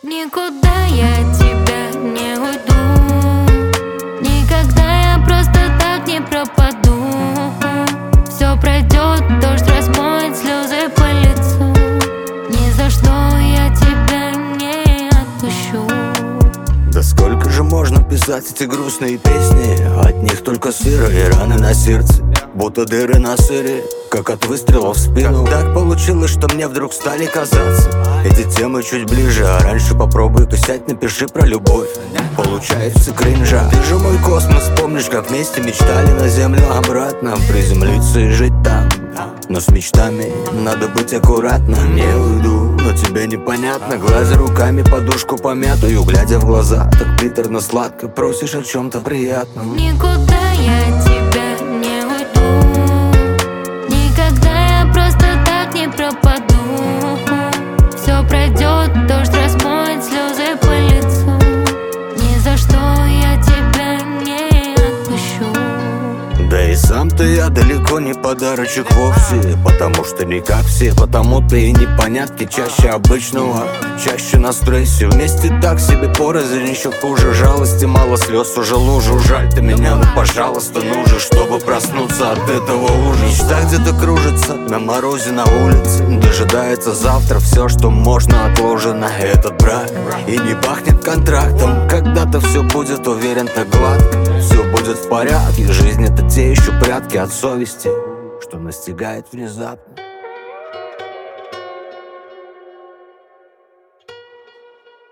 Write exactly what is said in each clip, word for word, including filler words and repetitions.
Никуда я от тебя не уйду, никогда я просто так не пропаду. Все пройдет, дождь размоет слезы по лицу. Ни за что я тебя не отпущу. Да сколько же можно писать эти грустные песни? От них только сырые раны на сердце, будто дыры на сыре, как от выстрела в спину. Как так получилось, что мне вдруг стали казаться эти темы чуть ближе? А раньше попробуй-ка сядь, напиши про любовь. Получается кринжа. Ты же мой космос, помнишь, как вместе мечтали на землю обратно приземлиться и жить там? Но с мечтами надо быть аккуратным. Не уйду, но тебе непонятно. Глазя руками подушку помятую, глядя в глаза, так приторно-сладко просишь о чем-то приятном. Никуда я от тебя не уйду, никогда я просто так не пропаду. Все пройдет, дождь размоет слезы по лицу. Ни за что я тебя не отпущу. Да и сам-то я далеко не подарочек вовсе, потому что не как все, потому-то и непонятки чаще обычного, чаще на стрессе. Вместе так себе порознь, еще хуже. Жалости мало, слез уже лужу. Жаль ты меня, ну пожалуйста, нужен, чтобы проснуться от этого ужаса. Мечта где-то кружится на морозе на улице, дожидается завтра, все, что можно отложено. Этот брак и не пахнет контрактом. Когда-то все будет, уверен, так гладко. Все будет в порядке, жизнь это те еще прятки от совести, что настигает внезапно.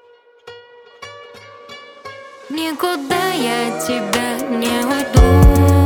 Никуда я от тебя не уйду,